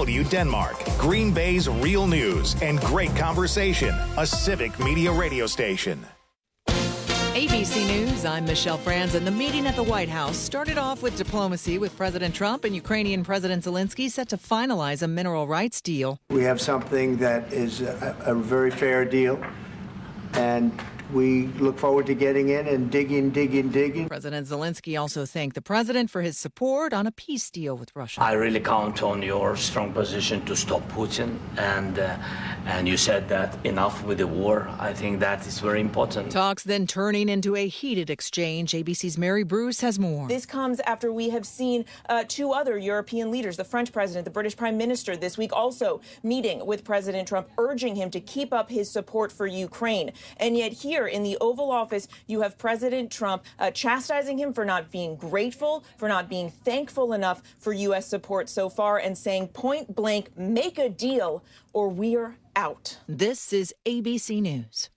W Denmark, Green Bay's real news and great conversation, a civic media radio station. ABC News, I'm Michelle Franz, and the meeting at the White House started off with diplomacy with President Trump and Ukrainian President Zelensky set to finalize a mineral rights deal. We have something that is a very fair deal, and we look forward to getting in and digging. President Zelensky also thanked the president for his support on a peace deal with Russia. I really count on your strong position to stop Putin, and you said that enough with the war. I think that is very important. Talks then turning into a heated exchange. ABC's Mary Bruce has more. This comes after we have seen two other European leaders, the French president, the British prime minister, this week also meeting with President Trump, urging him to keep up his support for Ukraine. And yet here in the Oval Office, you have President Trump chastising him for not being grateful, for not being thankful enough for U.S. support so far, and saying point blank, make a deal or we're out. This is ABC News.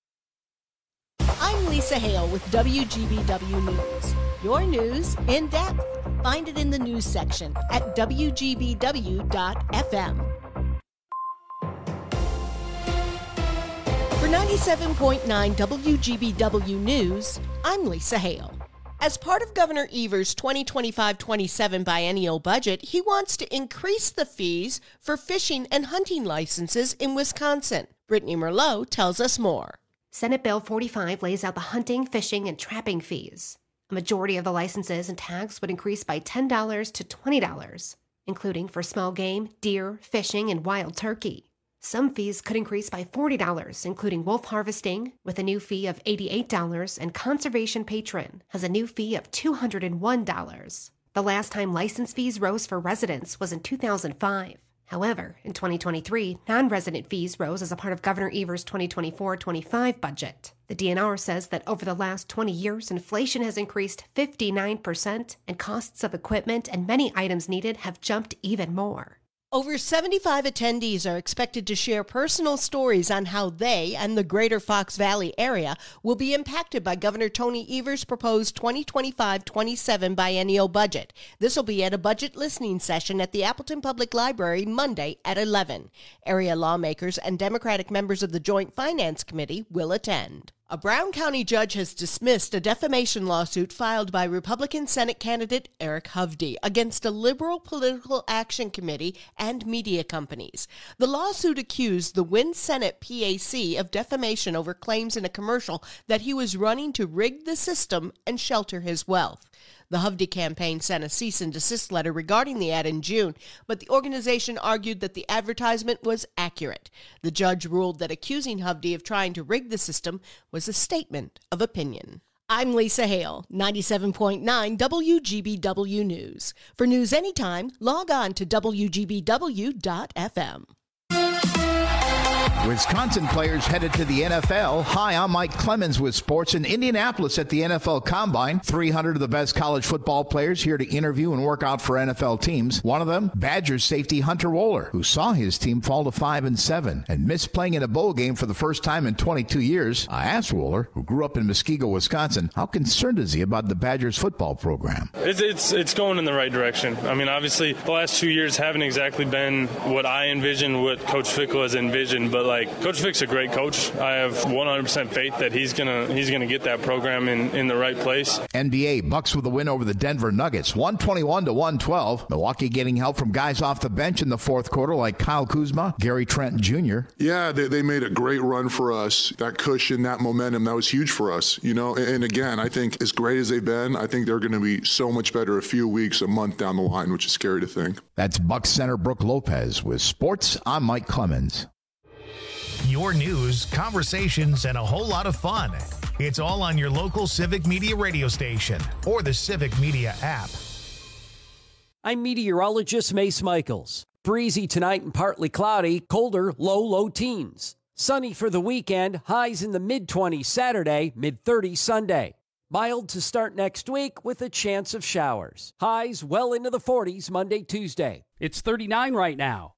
I'm Lisa Hale with WGBW News. Your news in depth. Find it in the news section at WGBW.FM. For 97.9 WGBW News, I'm Lisa Hale. As part of Governor Evers' 2025-27 biennial budget, he wants to increase the fees for fishing and hunting licenses in Wisconsin. Brittany Merlot tells us more. Senate Bill 45 lays out the hunting, fishing, and trapping fees. A majority of the licenses and tags would increase by $10 to $20, including for small game, deer, fishing, and wild turkey. Some fees could increase by $40, including wolf harvesting, with a new fee of $88, and conservation patron has a new fee of $201. The last time license fees rose for residents was in 2005. However, in 2023, non-resident fees rose as a part of Governor Evers' 2024-25 budget. The DNR says that over the last 20 years, inflation has increased 59%, and costs of equipment and many items needed have jumped even more. Over 75 attendees are expected to share personal stories on how they and the greater Fox Valley area will be impacted by Governor Tony Evers' proposed 2025-27 biennial budget. This will be at a budget listening session at the Appleton Public Library Monday at 11. Area lawmakers and Democratic members of the Joint Finance Committee will attend. A Brown County judge has dismissed a defamation lawsuit filed by Republican Senate candidate Eric Hovde against a liberal political action committee and media companies. The lawsuit accused the Wynn Senate PAC of defamation over claims in a commercial that he was running to rig the system and shelter his wealth. The Hovde campaign sent a cease and desist letter regarding the ad in June, but the organization argued that the advertisement was accurate. The judge ruled that accusing Hovde of trying to rig the system was a statement of opinion. I'm Lisa Hale, 97.9 WGBW News. For news anytime, log on to WGBW.FM. Wisconsin players headed to the NFL. Hi, I'm Mike Clemens with sports in Indianapolis at the NFL Combine. 300 of the best college football players here to interview and work out for NFL teams. One of them, Badgers safety Hunter Wohler, who saw his team fall to 5-7 and missed playing in a bowl game for the first time in 22 years. I asked Wohler, who grew up in Muskego, Wisconsin, how concerned is he about the Badgers football program? It's going in the right direction. I mean, obviously, the last 2 years haven't exactly been what I envisioned, what Coach Fickell has envisioned, but Coach Fick's a great coach. I have 100% faith that he's gonna get that program in the right place. NBA Bucks with a win over the Denver Nuggets, 121-112. Milwaukee getting help from guys off the bench in the fourth quarter like Kyle Kuzma, Gary Trent Jr. Yeah, they made a great run for us. That cushion, that momentum, that was huge for us. And again, I think as great as they've been, I think they're going to be so much better a few weeks, a month down the line, which is scary to think. That's Bucks center Brooke Lopez with sports. I'm Mike Clemens. Your news, conversations, and a whole lot of fun. It's all on your local Civic Media radio station or the Civic Media app. I'm meteorologist Mace Michaels. Breezy tonight and partly cloudy, colder, low teens. Sunny for the weekend, highs in the mid-20s Saturday, mid-30s Sunday. Mild to start next week with a chance of showers. Highs well into the 40s Monday, Tuesday. It's 39 right now.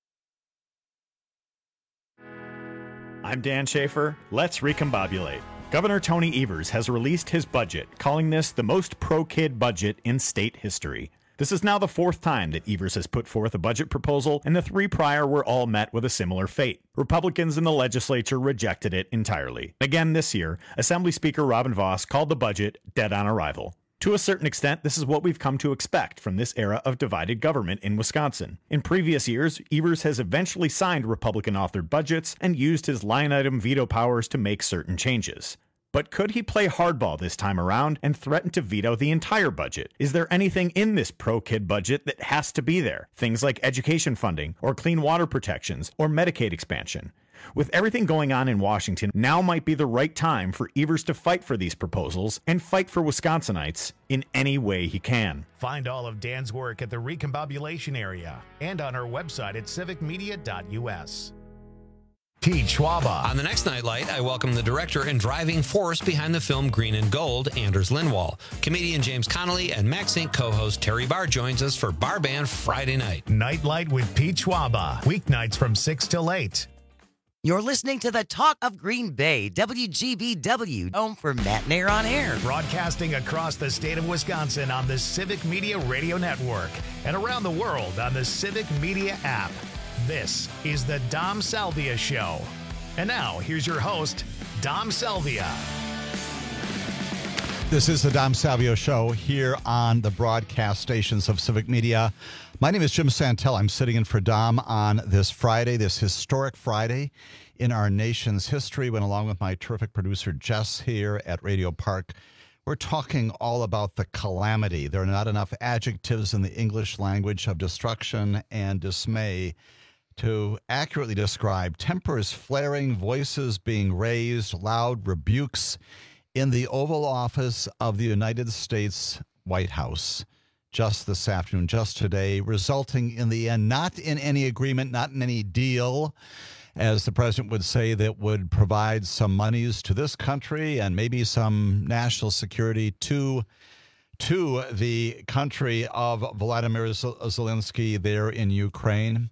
I'm Dan Schaefer. Let's recombobulate. Governor Tony Evers has released his budget, calling this the most pro-kid budget in state history. The This is now the fourth time that Evers has put forth a budget proposal, and the three prior were all met with a similar fate. Republicans in the legislature rejected it entirely. Again this year, Assembly Speaker Robin Vos called the budget dead on arrival. To a certain extent, this is what we've come to expect from this era of divided government in Wisconsin. In previous years, Evers has eventually signed Republican-authored budgets and used his line-item veto powers to make certain changes. But could he play hardball this time around and threaten to veto the entire budget? Is there anything in this pro-kid budget that has to be there? Things like education funding, or clean water protections, or Medicaid expansion. With everything going on in Washington, now might be the right time for Evers to fight for these proposals and fight for Wisconsinites in any way he can. Find all of Dan's work at the Recombobulation area and on our website at civicmedia.us. Pete Schwaba. On the next Nightlight, I welcome the director and driving force behind the film Green and Gold, Anders Lindwall. Comedian James Connolly and Max Inc. co-host Terry Barr joins us for Bar Band Friday night. Nightlight with Pete Schwaba. Weeknights from 6 till 8. You're listening to the Talk of Green Bay, WGBW, home for Matt Nair on Air. Broadcasting across the state of Wisconsin on the Civic Media Radio Network and around the world on the Civic Media app. This is the Dom Salvia Show. And now, here's your host, Dom Salvia. This is the Dom Salvia Show here on the broadcast stations of Civic Media. My name is Jim Santel. I'm sitting in for Dom on this Friday, this historic Friday in our nation's history, when along with my terrific producer Jess here at Radio Park, we're talking all about the calamity. There are not enough adjectives in the English language of destruction and dismay to accurately describe tempers flaring, voices being raised, loud rebukes in the Oval Office of the United States White House just this afternoon, just today, resulting in the end, not in any agreement, not in any deal, as the president would say, that would provide some monies to this country and maybe some national security to the country of Vladimir Zelensky there in Ukraine,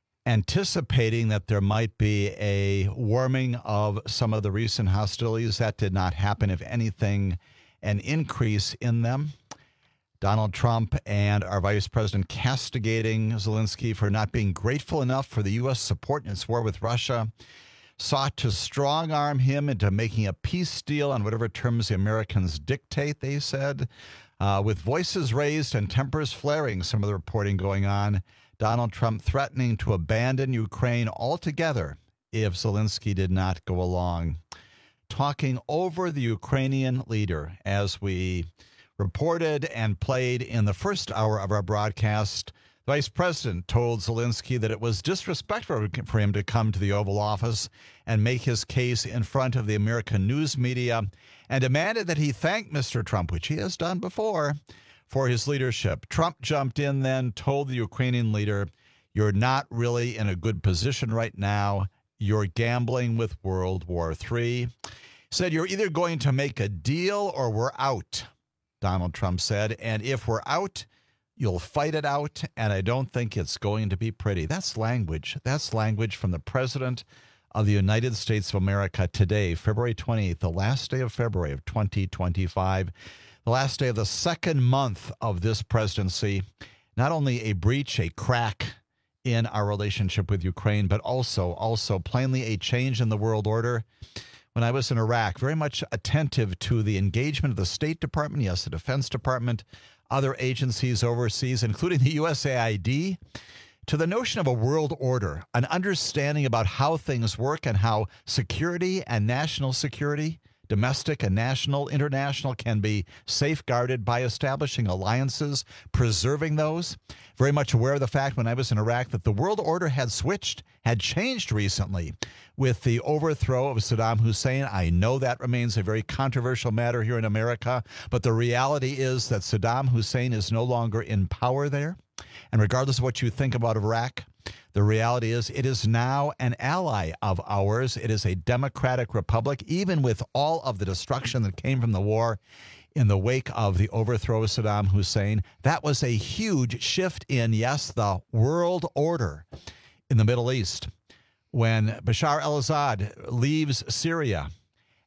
anticipating that there might be a warming of some of the recent hostilities. That did not happen. If anything, an increase in them. Donald Trump and our vice president castigating Zelensky for not being grateful enough for the U.S. support in its war with Russia, sought to strong-arm him into making a peace deal on whatever terms the Americans dictate, they said. With voices raised and tempers flaring, some of the reporting going on, Donald Trump threatening to abandon Ukraine altogether if Zelensky did not go along. Talking over the Ukrainian leader, as we reported and played in the first hour of our broadcast, the vice president told Zelensky that it was disrespectful for him to come to the Oval Office and make his case in front of the American news media, and demanded that he thank Mr. Trump, which he has done before, for his leadership. Trump jumped in then, told the Ukrainian leader, "You're not really in a good position right now. You're gambling with World War III." Said, "You're either going to make a deal or we're out," Donald Trump said, "and if we're out, you'll fight it out, and I don't think it's going to be pretty." That's language. That's language from the President of the United States of America today, February 28th, the last day of February of 2025, the last day of the second month of this presidency. Not only a breach, a crack in our relationship with Ukraine, but also plainly a change in the world order. When I was in Iraq, very much attentive to the engagement of the State Department, yes, the Defense Department, other agencies overseas, including the USAID, to the notion of a world order, an understanding about how things work and how security and national security, domestic and national, international, can be safeguarded by establishing alliances, preserving those. Very much aware of the fact when I was in Iraq that the world order had switched, had changed recently with the overthrow of Saddam Hussein. I know that remains a very controversial matter here in America, but the reality is that Saddam Hussein is no longer in power there. And regardless of what you think about Iraq, the reality is it is now an ally of ours. It is a democratic republic, even with all of the destruction that came from the war in the wake of the overthrow of Saddam Hussein. That was a huge shift in, yes, the world order in the Middle East. When Bashar al-Assad leaves Syria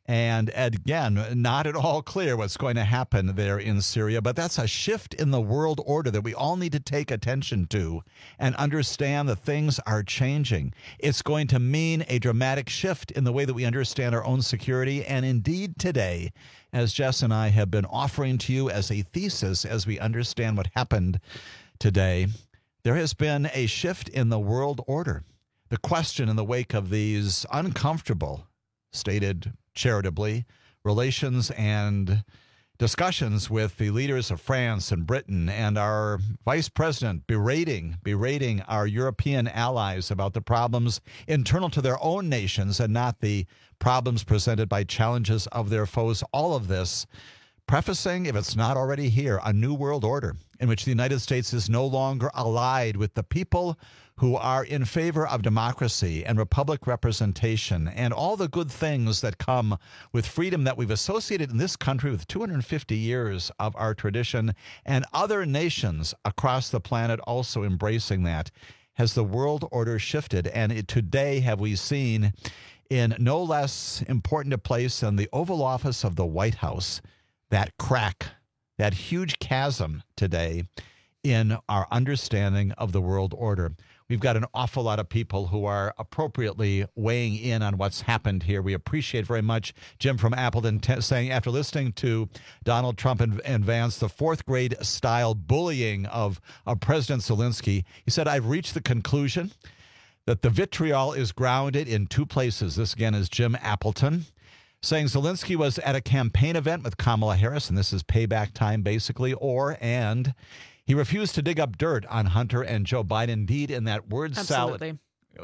And again, not at all clear what's going to happen there in Syria, but that's a shift in the world order that we all need to take attention to and understand that things are changing. It's going to mean a dramatic shift in the way that we understand our own security. And indeed today, as Jess and I have been offering to you as a thesis as we understand what happened today, there has been a shift in the world order. The question in the wake of these uncomfortable, stated charitably, relations and discussions with the leaders of France and Britain and our vice president berating our European allies about the problems internal to their own nations and not the problems presented by challenges of their foes. All of this prefacing, if it's not already here, a new world order in which the United States is no longer allied with the people who are in favor of democracy and republic representation and all the good things that come with freedom that we've associated in this country with 250 years of our tradition, and other nations across the planet also embracing that. Has the world order shifted? And today have we seen, in no less important a place than the Oval Office of the White House, that crack, that huge chasm today in our understanding of the world order. We've got an awful lot of people who are appropriately weighing in on what's happened here. We appreciate very much Jim from Appleton saying, after listening to Donald Trump and Vance, the fourth grade style bullying of President Zelensky, he said, I've reached the conclusion that the vitriol is grounded in two places. This again is Jim Appleton saying Zelensky was at a campaign event with Kamala Harris, and this is payback time basically, and he refused to dig up dirt on Hunter and Joe Biden. Indeed, in that word salad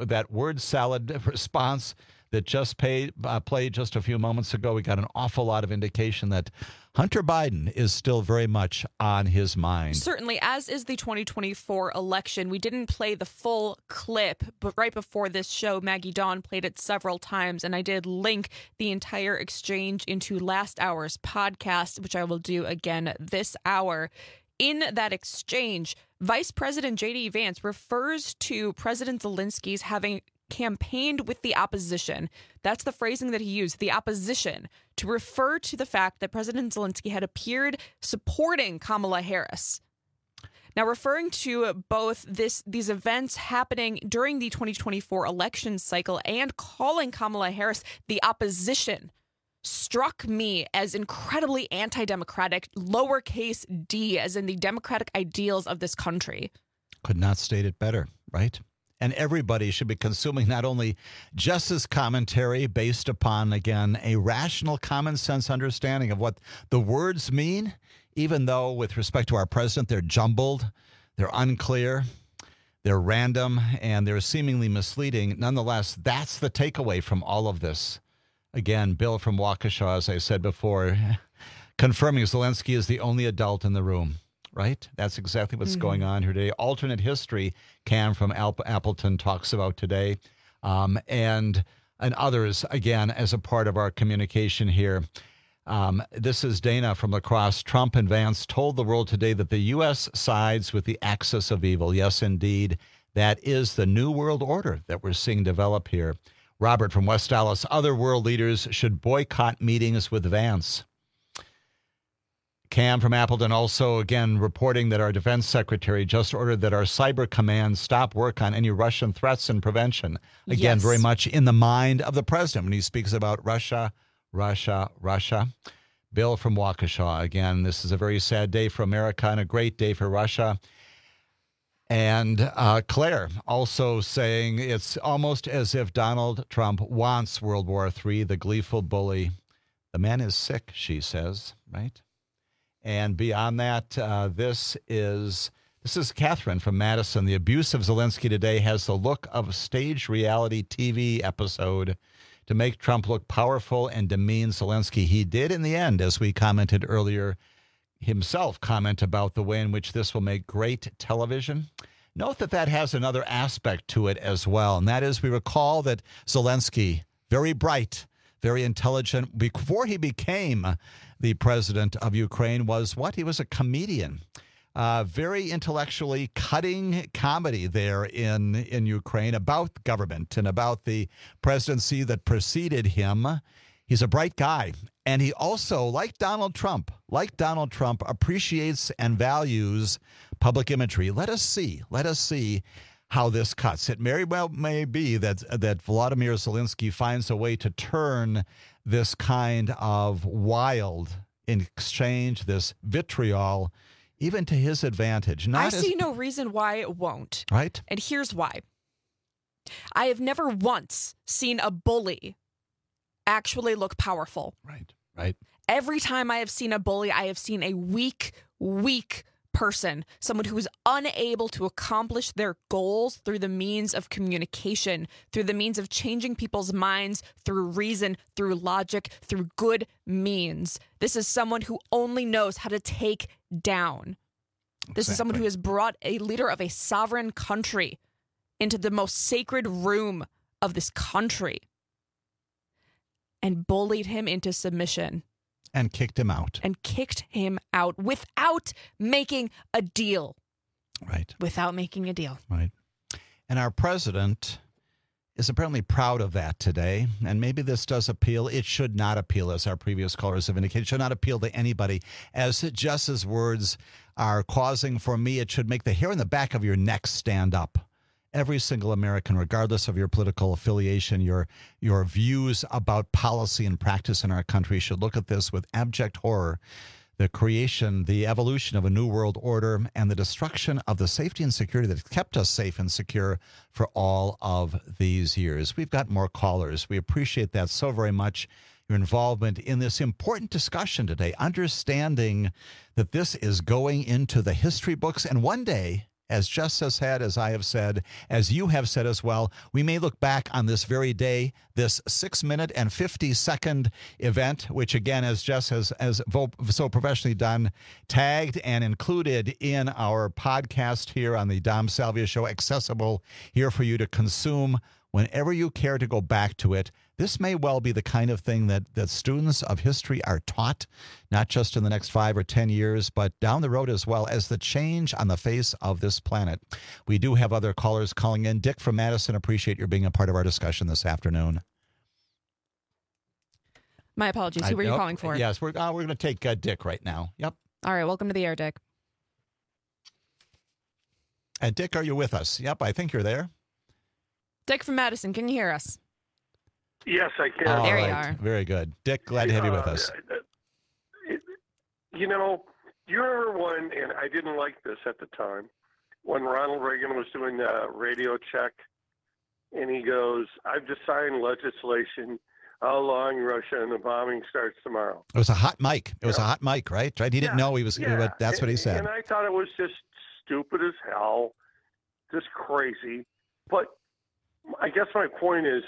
response that just played just a few moments ago, we got an awful lot of indication that Hunter Biden is still very much on his mind. Certainly, as is the 2024 election. We didn't play the full clip, but right before this show, Maggie Dawn played it several times, and I did link the entire exchange into last hour's podcast, which I will do again this hour. In that exchange, Vice President J.D. Vance refers to President Zelensky's having campaigned with the opposition. That's the phrasing that he used, the opposition, to refer to the fact that President Zelensky had appeared supporting Kamala Harris. Now, referring to both these events happening during the 2024 election cycle and calling Kamala Harris the opposition struck me as incredibly anti-democratic, lowercase d, as in the democratic ideals of this country. Could not state it better, right? And everybody should be consuming not only Jess's commentary based upon, again, a rational common sense understanding of what the words mean, even though with respect to our president, they're jumbled, they're unclear, they're random, and they're seemingly misleading. Nonetheless, that's the takeaway from all of this. Again, Bill from Waukesha, as I said before, confirming Zelensky is the only adult in the room, right? That's exactly what's going on here today. Alternate history, Cam from Appleton talks about today, and others, again, as a part of our communication here. This is Dana from La Crosse. Trump and Vance told the world today that the U.S. sides with the axis of evil. Yes, indeed, that is the new world order that we're seeing develop here. Robert from West Dallas, other world leaders should boycott meetings with Vance. Cam from Appleton also, again, reporting that our defense secretary just ordered that our cyber command stop work on any Russian threats and prevention. Again, very much in the mind of the president when he speaks about Russia. Bill from Waukesha, again, this is a very sad day for America and a great day for Russia. And Claire also saying it's almost as if Donald Trump wants World War III, the gleeful bully. The man is sick, she says, right? And beyond that, this is Catherine from Madison. The abuse of Zelensky today has the look of a stage reality TV episode to make Trump look powerful and demean Zelensky. He did in the end, as we commented earlier, himself comment about the way in which this will make great television. Note that has another aspect to it as well, and that is we recall that Zelensky, very bright, very intelligent, before he became the president of Ukraine, was what? He was a comedian. Very intellectually cutting comedy there in Ukraine about government and about the presidency that preceded him. He's a bright guy. And he also, like Donald Trump, appreciates and values public imagery. Let us see how this cuts. It very well may be that Volodymyr Zelensky finds a way to turn this kind of wild exchange, this vitriol, even to his advantage. I see no reason why it won't. Right. And here's why. I have never once seen a bully actually look powerful. Right. Every time I have seen a bully, I have seen a weak person, someone who is unable to accomplish their goals through the means of communication, through the means of changing people's minds, through reason, through logic, through good means. This is someone who only knows how to take down. This is someone who has brought a leader of a sovereign country into the most sacred room of this country and bullied him into submission. And kicked him out. Without making a deal. Right. Without making a deal. Right. And our president is apparently proud of that today. And maybe this does appeal. It should not appeal, as our previous callers have indicated. It should not appeal to anybody. As Jess's words are causing for me, it should make the hair on the back of your neck stand up. Every single American, regardless of your political affiliation, your views about policy and practice in our country, should look at this with abject horror. The creation, the evolution of a new world order, and the destruction of the safety and security that kept us safe and secure for all of these years. We've got more callers. We appreciate that so very much. Your involvement in this important discussion today, understanding that this is going into the history books, and one day, as Jess has said, as I have said, as you have said as well, we may look back on this very day, this 6-minute and 50-second event, which again, as Jess has so professionally done, tagged and included in our podcast here on the Dom Salvia Show, accessible here for you to consume whenever you care to go back to it. This may well be the kind of thing that students of history are taught, not just in the next 5 or 10 years, but down the road as well, as the change on the face of this planet. We do have other callers calling in. Dick from Madison, appreciate your being a part of our discussion this afternoon. My apologies. Who were you calling for? Yes, we're going to take Dick right now. Yep. All right, welcome to the air, Dick. And Dick, are you with us? Yep, I think you're there. Dick from Madison, can you hear us? Yes, I can. There you are. Very good. Dick, glad to have you with us. You remember when, and I didn't like this at the time, when Ronald Reagan was doing the radio check, and he goes, I've just signed legislation outlawing Russia and the bombing starts tomorrow. It was a hot mic. It was a hot mic, right? He didn't know he was, but that's what he said. And I thought it was just stupid as hell, just crazy. But I guess my point is,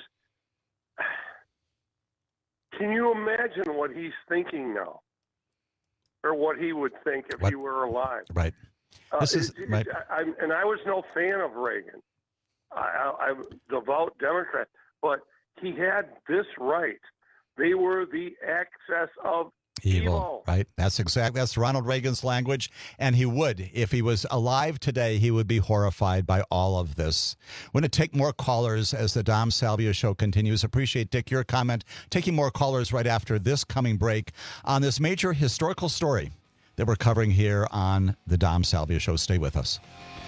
can you imagine what he's thinking now, or what he would think if he were alive? Right. This is right. And I was no fan of Reagan. I'm a devout Democrat, but he had this right. They were the excess of evil. Right. That's Ronald Reagan's language. And he would, if he was alive today, he would be horrified by all of this. We're going to take more callers as the Dom Salvia Show continues. Appreciate, Dick, your comment. Taking more callers right after this coming break on this major historical story that we're covering here on the Dom Salvia Show. Stay with us.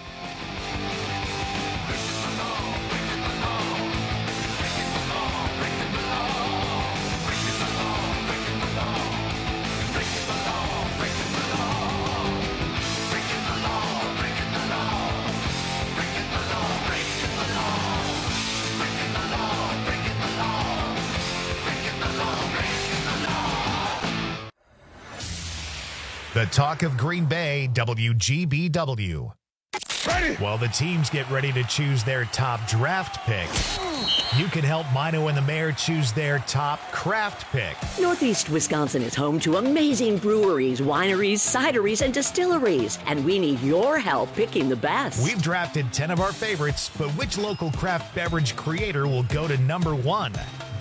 The talk of Green Bay, WGBW. Ready? While the teams get ready to choose their top draft pick, you can help Mino and the mayor choose their top craft pick. Northeast Wisconsin is home to amazing breweries, wineries, cideries, and distilleries, and we need your help picking the best. We've drafted 10 of our favorites, but which local craft beverage creator will go to number 1?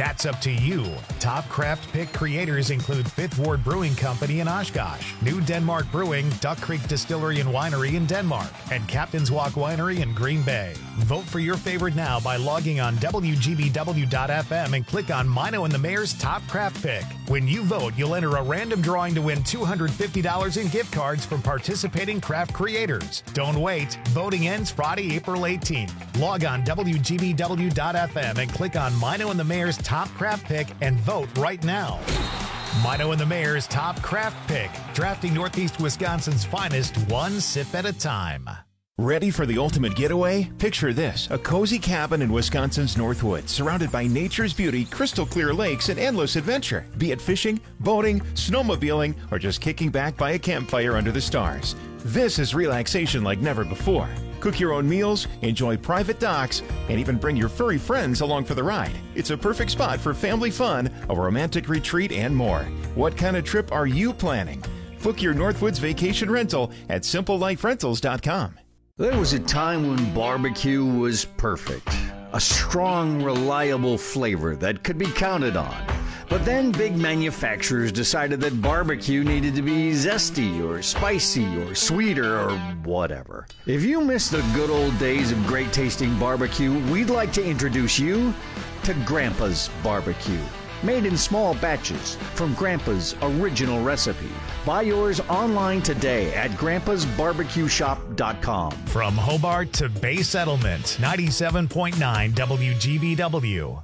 That's up to you. Top craft pick creators include Fifth Ward Brewing Company in Oshkosh, New Denmark Brewing, Duck Creek Distillery and Winery in Denmark, and Captain's Walk Winery in Green Bay. Vote for your favorite now by logging on WGBW.FM and click on Mino and the Mayor's Top Craft Pick. When you vote, you'll enter a random drawing to win $250 in gift cards from participating craft creators. Don't wait. Voting ends Friday, April 18th. Log on WGBW.FM and click on Mino and the Mayor's Top Craft Pick and vote right now. Mino and the Mayor's Top Craft Pick, drafting Northeast Wisconsin's finest one sip at a time. Ready for the ultimate getaway? Picture this, a cozy cabin in Wisconsin's Northwoods, surrounded by nature's beauty, crystal clear lakes, and endless adventure. Be it fishing, boating, snowmobiling, or just kicking back by a campfire under the stars. This is relaxation like never before. Cook your own meals, enjoy private docks, and even bring your furry friends along for the ride. It's a perfect spot for family fun, a romantic retreat, and more. What kind of trip are you planning? Book your Northwoods vacation rental at SimpleLifeRentals.com. There was a time when barbecue was perfect. A strong, reliable flavor that could be counted on. But then big manufacturers decided that barbecue needed to be zesty or spicy or sweeter or whatever. If you miss the good old days of great tasting barbecue, we'd like to introduce you to Grandpa's Barbecue. Made in small batches from Grandpa's original recipe. Buy yours online today at grandpasbarbecueshop.com. From Hobart to Bay Settlement, 97.9 WGBW.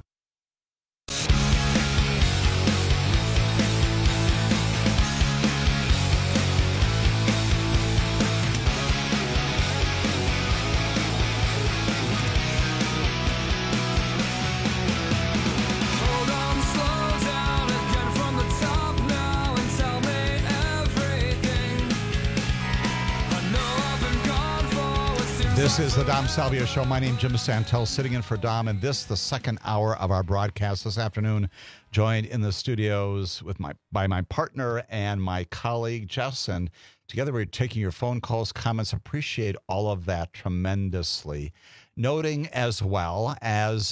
This is the Dom Salvio Show. My name is Jim Santel, sitting in for Dom, and this the second hour of our broadcast this afternoon, joined in the studios by my partner and my colleague, Jess, and together we're taking your phone calls, comments. Appreciate all of that tremendously. Noting as well as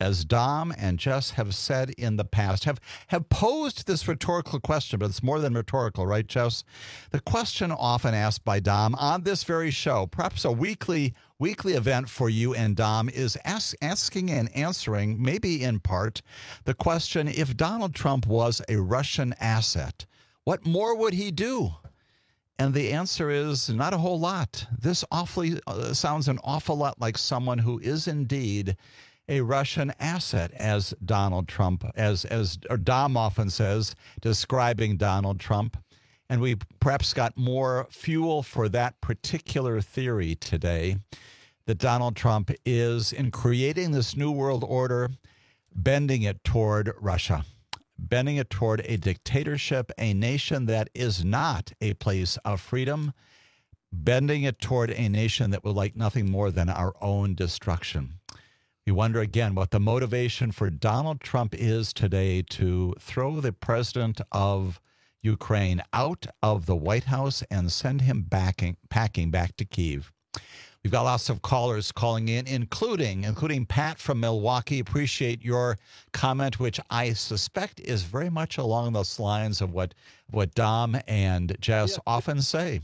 Dom and Jess have said in the past, have posed this rhetorical question, but it's more than rhetorical, right, Jess? The question often asked by Dom on this very show, perhaps a weekly event for you and Dom, is asking and answering, maybe in part, the question, if Donald Trump was a Russian asset, what more would he do? And the answer is not a whole lot. This sounds an awful lot like someone who is indeed a Russian asset, as Donald Trump, as Dom often says, describing Donald Trump. And we perhaps got more fuel for that particular theory today, that Donald Trump is, in creating this new world order, bending it toward Russia, bending it toward a dictatorship, a nation that is not a place of freedom, bending it toward a nation that would like nothing more than our own destruction. We wonder again what the motivation for Donald Trump is today to throw the president of Ukraine out of the White House and send him packing back to Kyiv. We've got lots of callers calling in, including Pat from Milwaukee. Appreciate your comment, which I suspect is very much along those lines of what Dom and Jess often say.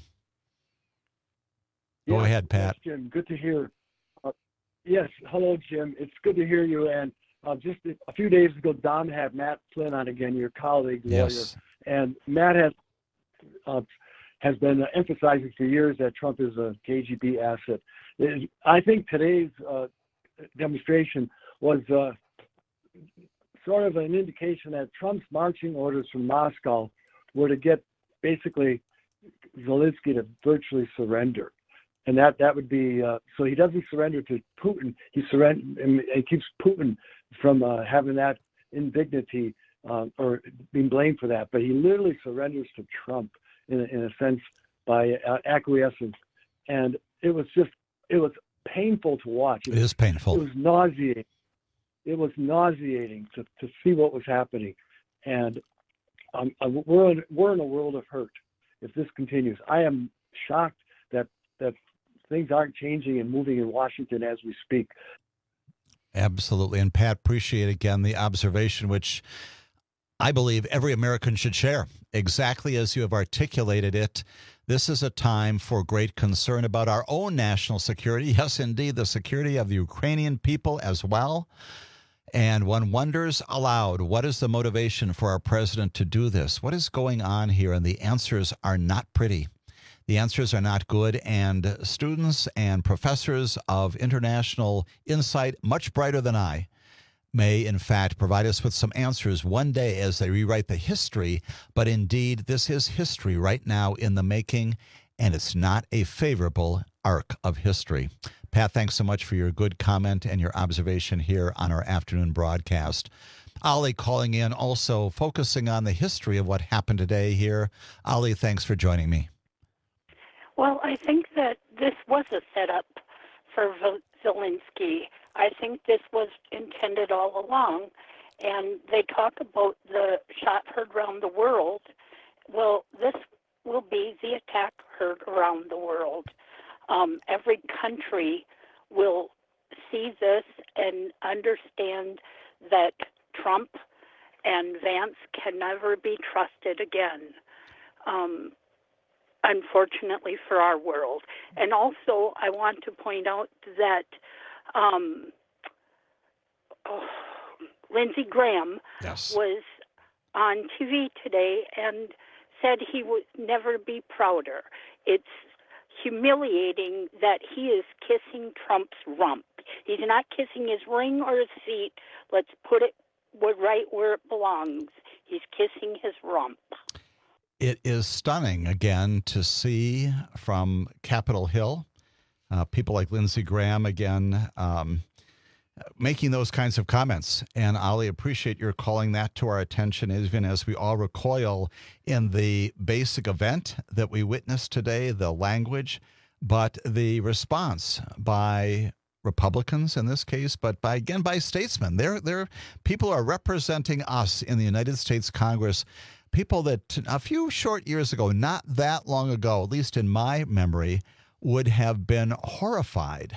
Go ahead, Pat. Yes, Jim, good to hear. Yes, hello, Jim. It's good to hear you. And just a few days ago, Dom had Matt Flynn on again, your colleague, lawyer. Yes. And Matt has been emphasizing for years that Trump is a KGB asset. I think today's demonstration was sort of an indication that Trump's marching orders from Moscow were to get basically Zelensky to virtually surrender. And that would be so he doesn't surrender to Putin. He keeps Putin from having that indignity or being blamed for that. But he literally surrenders to Trump in a sense by acquiescence. And it was painful to watch. It is painful. It was nauseating. It was nauseating to see what was happening. And we're in a world of hurt if this continues. I am shocked that things aren't changing and moving in Washington as we speak. Absolutely. And Pat, appreciate again the observation, which I believe every American should share. Exactly as you have articulated it, this is a time for great concern about our own national security. Yes, indeed, the security of the Ukrainian people as well. And one wonders aloud, what is the motivation for our president to do this? What is going on here? And the answers are not pretty. The answers are not good, and students and professors of international insight, much brighter than I, may in fact provide us with some answers one day as they rewrite the history. But indeed, this is history right now in the making, and it's not a favorable arc of history. Pat, thanks so much for your good comment and your observation here on our afternoon broadcast. Ali calling in, also focusing on the history of what happened today here. Ali, thanks for joining me. Well, I think that this was a setup for Zelensky. I think this was intended all along. And they talk about the shot heard around the world. Well, this will be the attack heard around the world. Every country will see this and understand that Trump and Vance can never be trusted again. Unfortunately for our world. And also, I want to point out that Lindsey Graham was on TV today and said he would never be prouder. It's humiliating that he is kissing Trump's rump. He's not kissing his ring or his seat. Let's put it right where it belongs. He's kissing his rump. It is stunning, again, to see from Capitol Hill, people like Lindsey Graham, again, making those kinds of comments. And Ali, appreciate your calling that to our attention, even as we all recoil in the basic event that we witnessed today, the language, but the response by Republicans in this case, but by statesmen. They're people are representing us in the United States Congress. People that a few short years ago, not that long ago, at least in my memory, would have been horrified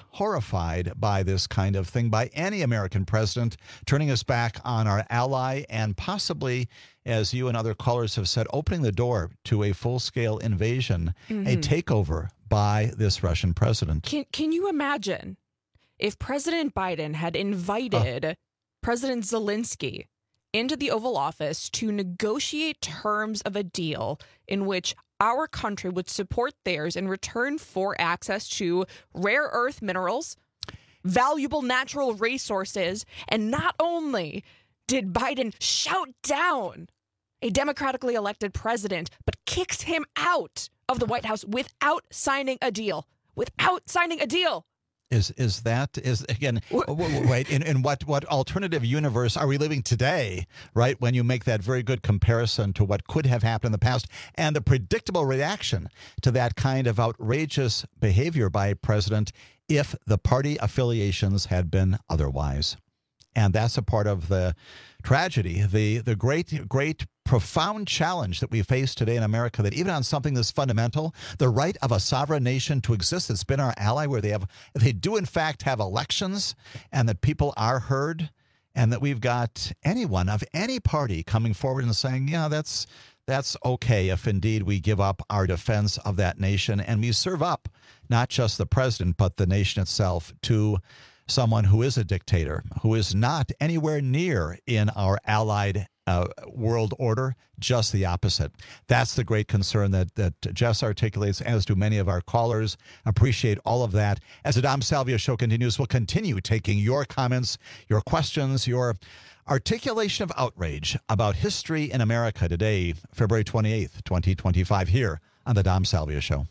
by this kind of thing, by any American president, turning us back on our ally and possibly, as you and other callers have said, opening the door to a full-scale invasion, a takeover by this Russian president. Can you imagine if President Biden had invited President Zelensky into the Oval Office to negotiate terms of a deal in which our country would support theirs in return for access to rare earth minerals, valuable natural resources, and not only did Biden shout down a democratically elected president, but kicks him out of the White House without signing a deal. Without signing a deal. Is again, right, in what alternative universe are we living today, right, when you make that very good comparison to what could have happened in the past and the predictable reaction to that kind of outrageous behavior by a president if the party affiliations had been otherwise. And that's a part of the tragedy, the great, profound challenge that we face today in America, that even on something this fundamental, the right of a sovereign nation to exist that's been our ally, where they do in fact have elections and that people are heard, and that we've got anyone of any party coming forward and saying, yeah, that's okay if indeed we give up our defense of that nation and we serve up not just the president but the nation itself to someone who is a dictator, who is not anywhere near in our allied world order, just the opposite. That's the great concern that Jess articulates, as do many of our callers. Appreciate all of that. As the Dom Salvia Show continues, we'll continue taking your comments, your questions, your articulation of outrage about history in America today, February 28th, 2025, here on the Dom Salvia Show.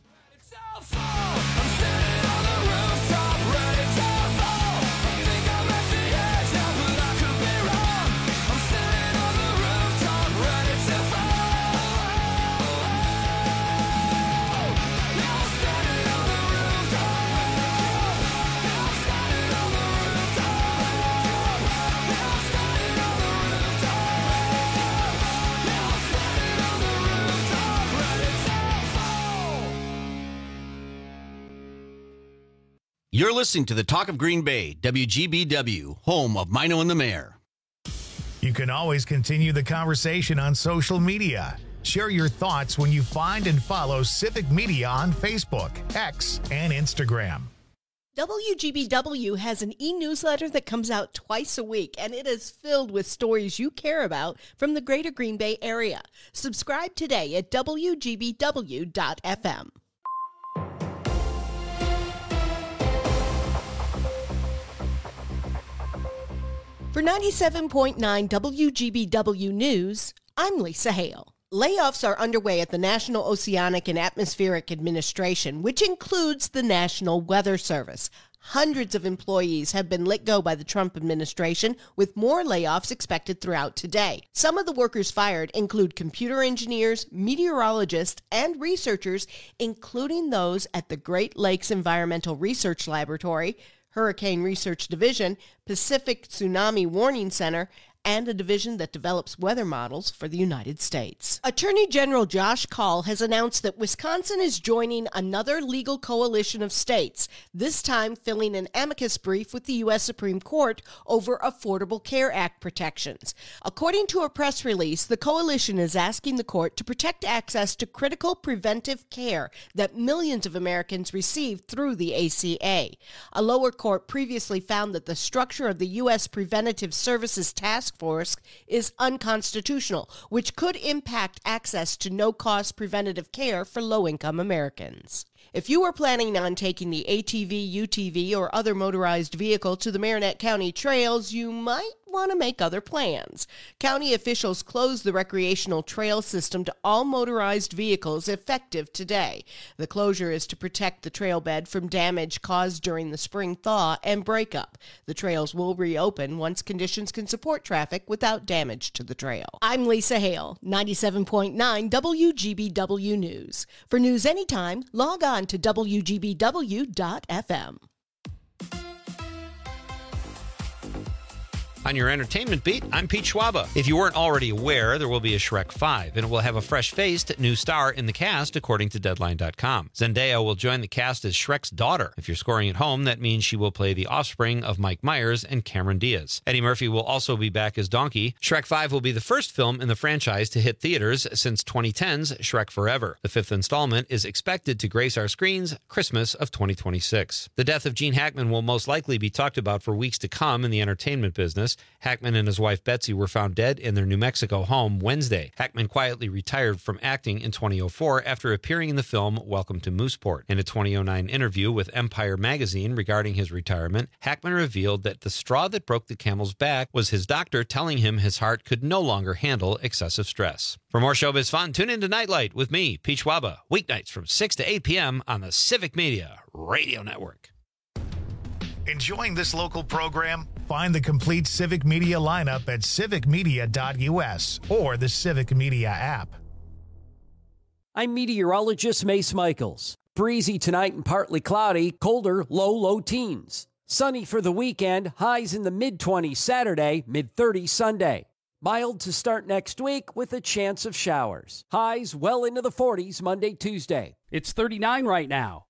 You're listening to the Talk of Green Bay, WGBW, home of Mino and the Mayor. You can always continue the conversation on social media. Share your thoughts when you find and follow Civic Media on Facebook, X, and Instagram. WGBW has an e-newsletter that comes out twice a week, and it is filled with stories you care about from the greater Green Bay area. Subscribe today at WGBW.fm. For 97.9 WGBW News, I'm Lisa Hale. Layoffs are underway at the National Oceanic and Atmospheric Administration, which includes the National Weather Service. Hundreds of employees have been let go by the Trump administration, with more layoffs expected throughout today. Some of the workers fired include computer engineers, meteorologists, and researchers, including those at the Great Lakes Environmental Research Laboratory, Hurricane Research Division, Pacific Tsunami Warning Center, and a division that develops weather models for the United States. Attorney General Josh Kaul has announced that Wisconsin is joining another legal coalition of states, this time filling an amicus brief with the U.S. Supreme Court over Affordable Care Act protections. According to a press release, the coalition is asking the court to protect access to critical preventive care that millions of Americans receive through the ACA. A lower court previously found that the structure of the U.S. Preventative Services Task Force is unconstitutional, which could impact access to no-cost preventative care for low-income Americans. If you are planning on taking the ATV, UTV, or other motorized vehicle to the Marinette County trails, you might want to make other plans. County officials closed the recreational trail system to all motorized vehicles effective today. The closure is to protect the trail bed from damage caused during the spring thaw and breakup. The trails will reopen once conditions can support traffic without damage to the trail. I'm Lisa Hale, 97.9 WGBW News. For news anytime, log on to WGBW.fm. On your entertainment beat, I'm Pete Schwaba. If you weren't already aware, there will be a Shrek 5, and it will have a fresh-faced new star in the cast, according to Deadline.com. Zendaya will join the cast as Shrek's daughter. If you're scoring at home, that means she will play the offspring of Mike Myers and Cameron Diaz. Eddie Murphy will also be back as Donkey. Shrek 5 will be the first film in the franchise to hit theaters since 2010's Shrek Forever. The fifth installment is expected to grace our screens Christmas of 2026. The death of Gene Hackman will most likely be talked about for weeks to come in the entertainment business. Hackman and his wife Betsy were found dead in their New Mexico home Wednesday. Hackman quietly retired from acting in 2004 after appearing in the film Welcome to Mooseport. In a 2009 interview with Empire magazine regarding his retirement, Hackman revealed that the straw that broke the camel's back was his doctor telling him his heart could no longer handle excessive stress. For more showbiz fun, tune into Nightlight with me, Pete Schwaba, weeknights from 6 to 8 p.m. on the Civic Media Radio Network. Enjoying this local program? Find the complete Civic Media lineup at civicmedia.us or the Civic Media app. I'm meteorologist Mace Michaels. Breezy tonight and partly cloudy, colder, low teens. Sunny for the weekend, highs in the mid-20s Saturday, mid-30s Sunday. Mild to start next week with a chance of showers. Highs well into the 40s Monday, Tuesday. It's 39 right now.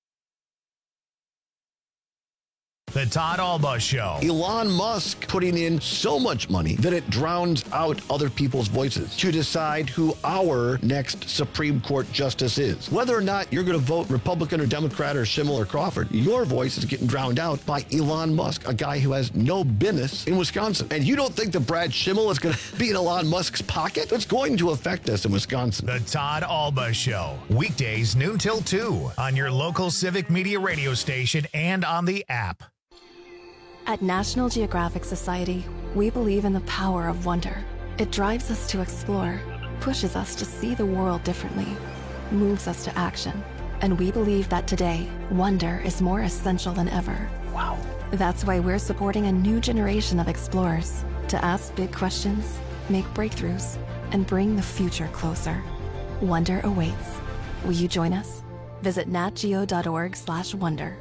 The Todd Alba Show. Elon Musk putting in so much money that it drowns out other people's voices to decide who our next Supreme Court justice is. Whether or not you're going to vote Republican or Democrat or Schimmel or Crawford, your voice is getting drowned out by Elon Musk, a guy who has no business in Wisconsin. And you don't think that Brad Schimmel is going to be in Elon Musk's pocket? It's going to affect us in Wisconsin. The Todd Alba Show. Weekdays noon till 2 on your local Civic Media radio station and on the app. At National Geographic Society, we believe in the power of wonder. It drives us to explore, pushes us to see the world differently, moves us to action. And we believe that today, wonder is more essential than ever. Wow. That's why we're supporting a new generation of explorers to ask big questions, make breakthroughs, and bring the future closer. Wonder awaits. Will you join us? Visit natgeo.org/wonder.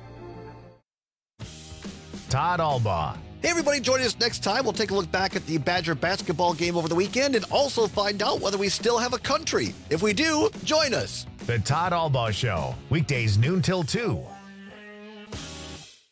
Todd Alba. Hey, everybody, join us next time. We'll take a look back at the Badger basketball game over the weekend and also find out whether we still have a country. If we do, join us. The Todd Alba Show. Weekdays noon till 2.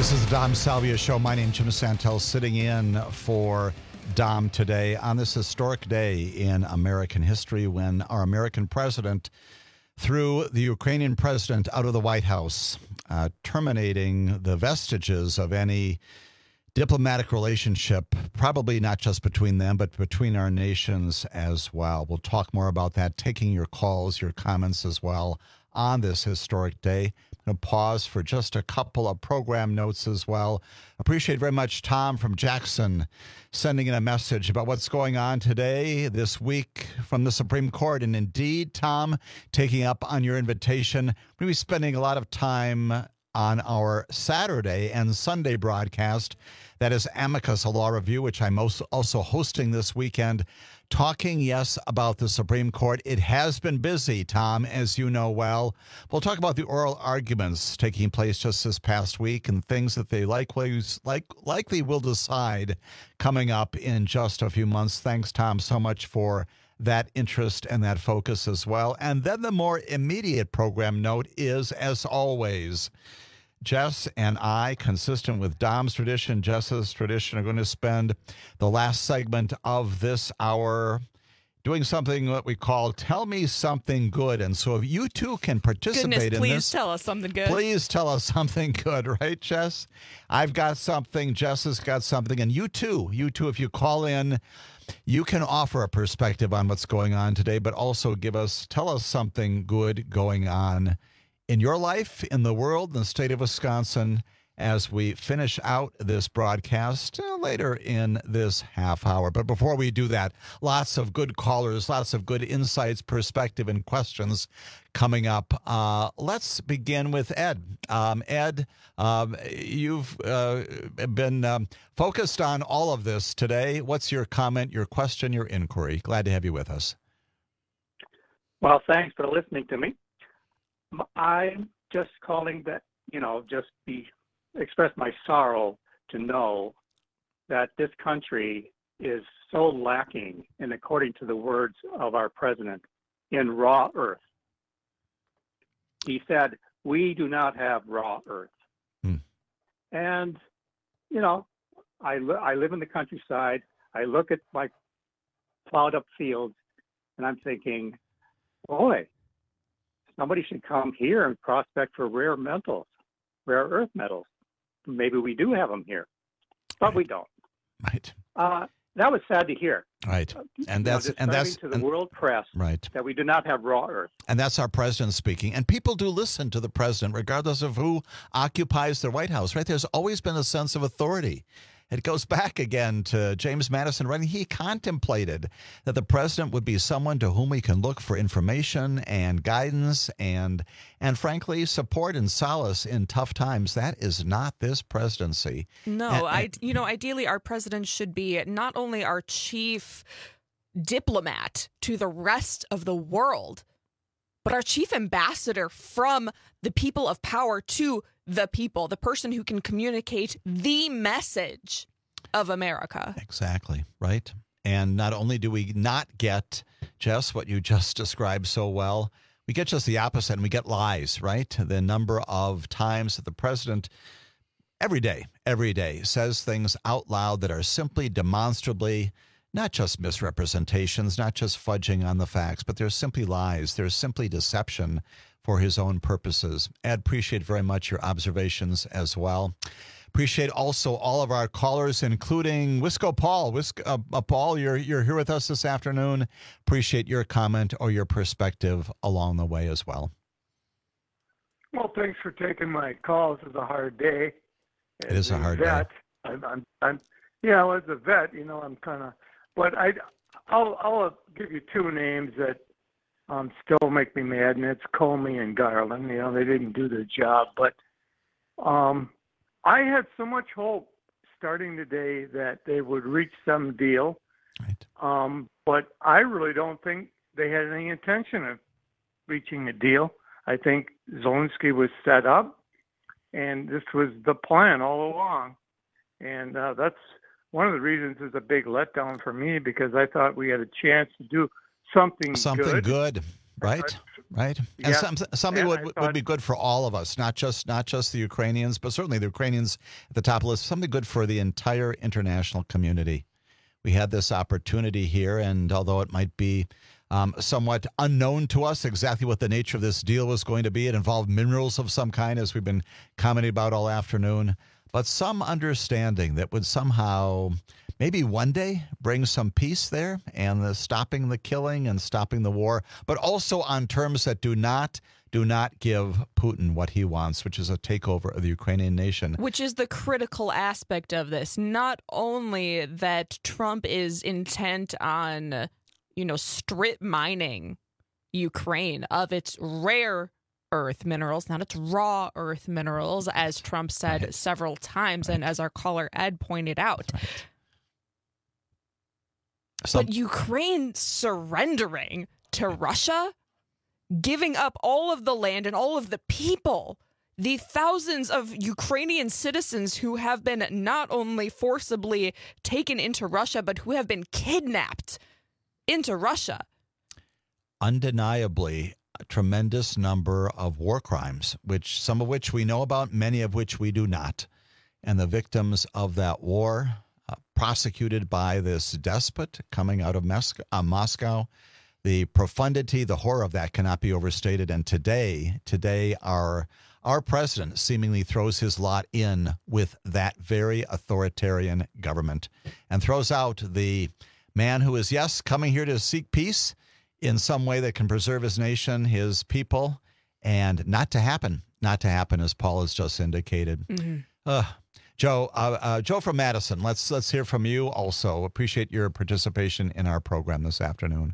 This is the Dom Salvia Show. My name is Jim Santel, sitting in for Dom today on this historic day in American history when our American president threw the Ukrainian president out of the White House, terminating the vestiges of any diplomatic relationship, probably not just between them, but between our nations as well. We'll talk more about that, taking your calls, your comments as well on this historic day. I'm going to pause for just a couple of program notes as well. Appreciate very much Tom from Jackson sending in a message about what's going on today, this week from the Supreme Court. And indeed, Tom, taking up on your invitation, we'll be spending a lot of time on our Saturday and Sunday broadcast. That is Amicus, a law review, which I'm also hosting this weekend, talking, yes, about the Supreme Court. It has been busy, Tom, as you know well. We'll talk about the oral arguments taking place just this past week and things that they likely will decide coming up in just a few months. Thanks, Tom, so much for that interest and that focus as well. And then the more immediate program note is, as always, Jess and I, consistent with Dom's tradition, Jess's tradition, are going to spend the last segment of this hour doing something that we call Tell Me Something Good. And so if you too can participate in please this. Tell us something good. Please tell us something good, right, Jess? I've got something, Jess has got something, and you too, if you call in, you can offer a perspective on what's going on today, but also tell us something good going on in your life, in the world, in the state of Wisconsin, as we finish out this broadcast later in this half hour. But before we do that, lots of good callers, lots of good insights, perspective, and questions coming up. Let's begin with Ed. Ed, you've been focused on all of this today. What's your comment, your question, your inquiry? Glad to have you with us. Well, thanks for listening to me. I'm just calling that, express my sorrow to know that this country is so lacking, and according to the words of our president, in raw earth. He said, we do not have raw earth. And, I live in the countryside. I look at my plowed up fields, and I'm thinking, boy, somebody should come here and prospect for rare earth metals. Maybe we do have them here, but we don't. Right. That was sad to hear. Right. And that's to the world press. Right. That we do not have raw earth. And that's our president speaking. And people do listen to the president, regardless of who occupies the White House. Right. There's always been a sense of authority. It goes back again to James Madison, right? He contemplated that the president would be someone to whom we can look for information and guidance and frankly, support and solace in tough times. That is not this presidency. No, ideally our president should be not only our chief diplomat to the rest of the world, but our chief ambassador from the people of power to the people, the person who can communicate the message of America. Exactly, right? And not only do we not get, Jess, what you just described so well, we get just the opposite, and we get lies, right? The number of times that the president every day says things out loud that are simply demonstrably not just misrepresentations, not just fudging on the facts, but there's simply lies. There's simply deception for his own purposes. Ed, appreciate very much your observations as well. Appreciate also all of our callers, including Wisco Paul. Paul, you're here with us this afternoon. Appreciate your comment or your perspective along the way as well. Well, thanks for taking my call. This is a hard day. It is a hard day. As a vet, I'm kind of, but I'll give you two names that still make me mad, and it's Comey and Garland. They didn't do their job, but I had so much hope starting today that they would reach some deal. Right. But I really don't think they had any intention of reaching a deal. I think Zelensky was set up, and this was the plan all along. And that's one of the reasons it's a big letdown for me, because I thought we had a chance to do something good. Right. And Yeah. something And would be good for all of us, not just the Ukrainians, but certainly the Ukrainians at the top of the list, something good for the entire international community. We had this opportunity here, and although it might be somewhat unknown to us exactly what the nature of this deal was going to be, it involved minerals of some kind, as we've been commenting about all afternoon, but some understanding that would somehow maybe one day bring some peace there and stopping the killing and stopping the war, but also on terms that do not give Putin what he wants, which is a takeover of the Ukrainian nation. Which is the critical aspect of this. Not only that Trump is intent on, strip mining Ukraine of its rare earth minerals, not its raw earth minerals, as Trump said several times, and as our caller Ed pointed out. But Ukraine surrendering to Russia, giving up all of the land and all of the people, the thousands of Ukrainian citizens who have been not only forcibly taken into Russia, but who have been kidnapped into Russia. Undeniably, a tremendous number of war crimes, some of which we know about, many of which we do not. And the victims of that war, prosecuted by this despot coming out of Moscow, the profundity, the horror of that cannot be overstated. And today, our president seemingly throws his lot in with that very authoritarian government and throws out the man who is, yes, coming here to seek peace in some way that can preserve his nation, his people, and not to happen, as Paul has just indicated. Mm-hmm. Joe from Madison, let's hear from you also. Appreciate your participation in our program this afternoon.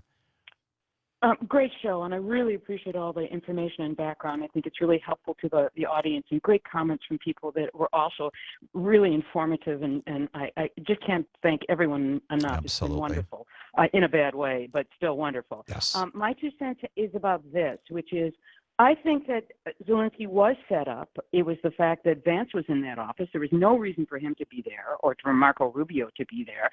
Great show, and I really appreciate all the information and background. I think it's really helpful to the audience, and great comments from people that were also really informative, and I just can't thank everyone enough. Absolutely. It's been wonderful, in a bad way, but still wonderful. Yes. My 2 cents is about this, which is I think that Zelensky was set up. It was the fact that Vance was in that office. There was no reason for him to be there or for Marco Rubio to be there